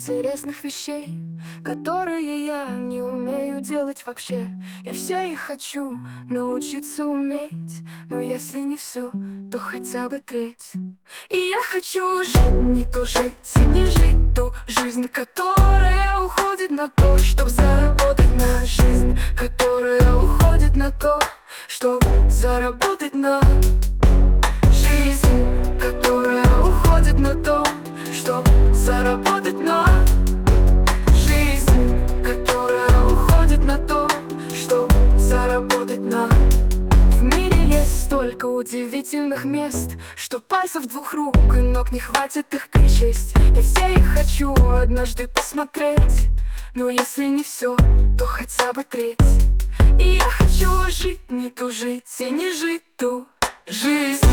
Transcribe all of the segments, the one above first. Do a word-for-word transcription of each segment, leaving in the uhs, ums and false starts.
интересных вещей, которые я не умею делать вообще. Я все и хочу научиться уметь, но если не все, то хотя бы треть. И я хочу жить, не тужить и не жить ту жизнь, которая уходит на то, чтоб заработать на жизнь, которая уходит на то, чтоб заработать на жизнь, которая уходит на то, чтоб заработать на жизнь, которая уходит на то, чтоб заработать на. В мире есть столько удивительных мест, что пальцев двух рук и ног не хватит их перечесть. Я все их хочу однажды посмотреть, но если не все, то хотя бы треть. И я хочу жить, не тужить и не жить ту жизнь.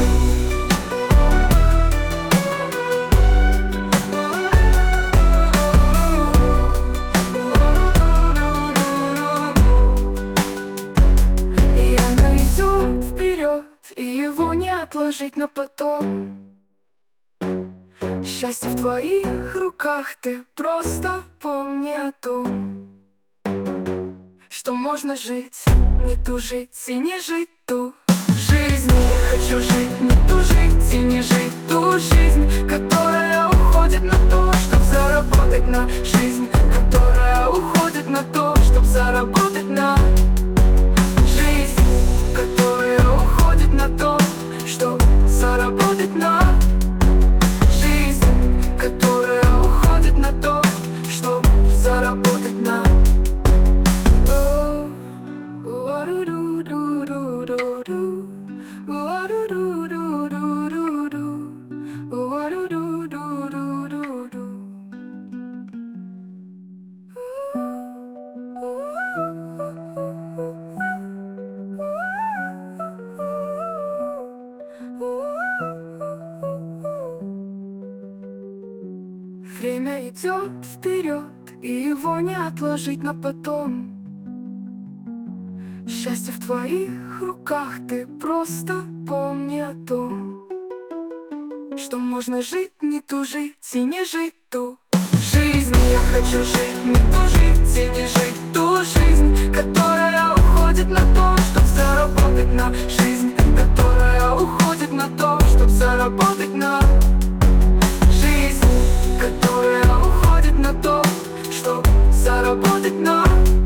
И его не отложить на потом. Счастье в твоих руках, ты просто помни о том, что можно жить, не тужить и не жить ту жизнь. Я хочу жить, не тужить и не жить ту жизнь, которая уходит на то, чтоб заработать на жизнь, которая уходит на то, чтоб заработать на жизнь, которая уходит на то, чтоб заработать на жизнь, которая уходит на то, чтоб заработать на. Время идет вперед, и его не отложить на потом. Счастье в твоих руках, ты просто помни о том, что можно жить, не тужить и не жить ту жизнь. Я хочу жить, не тужить и не жить ту жизнь, которая уходит на то, чтоб заработать на жизнь, которая уходит на то, чтоб заработать на жизнь, которая уходит на то, чтоб заработать на